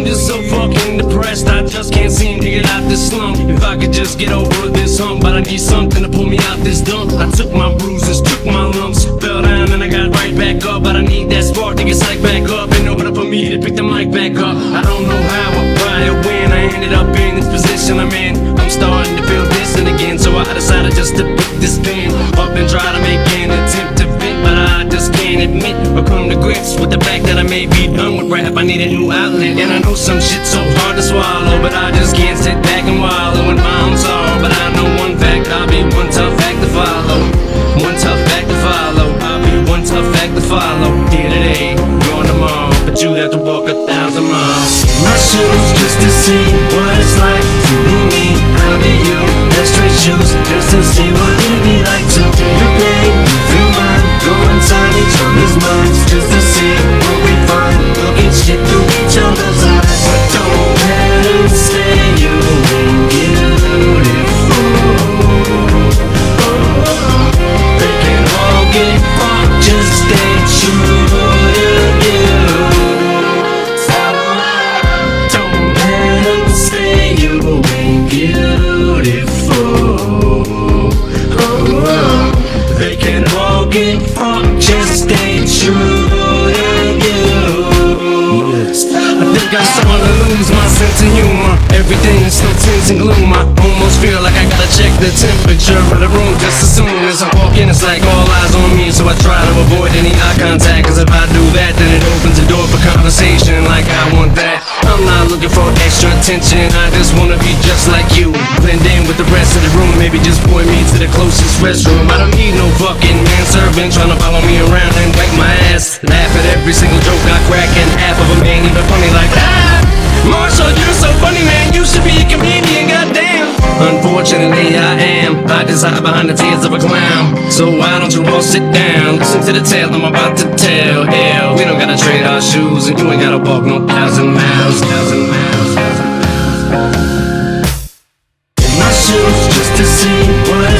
just so fucking depressed. I just can't seem to get out this slump. If I could just get over this hump, but I need something to pull me out this dump. I took my bruises, took my lumps, fell down and I got right back up. But I need that spark to get psyched back up in order for me to pick the mic back up. I don't know how or why or when I ended up in this position I'm in. I'm starting to feel distant again, so I decided just to pick this pen up and try to make an attempt to vent, but I just can't admit or come to grips with the fact that I may be done with rap. I need a new outlet, and I know some shit's so hard to swallow, but I just can't sit back and wallow in my own sorrow. But I know one fact, I'll be one tough act to follow. One tough act to follow. I'll be one tough act to follow. Here today, gone tomorrow, but you have to walk 1,000 miles. My shoes just to see what it's like to be me. I'll be you. Let's trade shoes just to see what it'd be like to be your day. Feel mine, go inside each other's minds just to see what we find. Looking shit through each other's eyes. But don't let them say you ain't beautiful. They can all get fucked, just stay true to you. Don't let them say you ain't beautiful. They can all get fucked, just stay true to you. I think I'm starting to lose my sense of humor. Everything is so tense and gloom. I almost feel like I gotta check the temperature of the room just as soon as I walk in. It's like all eyes on me, so I try to avoid any eye contact, cause if I do that, then it opens the door for conversation like I want that. I'm not looking for extra attention, I just wanna be just like you. Blend in with the rest of the room, maybe just point me to the closest restroom. I don't need no fucking manservant trying to follow me around and wipe my ass. Laugh at every single joke I crack, and half of them ain't even funny like that. Marshall, you're so funny, man, you should be a comedian, goddamn. Unfortunately I am, I just hide behind the tears of a clown. So why don't you all sit down, listen to the tale I'm about to tell. Hell, we don't gotta trade our shoes, and you ain't gotta walk no 1,000 miles. My shoes just to see what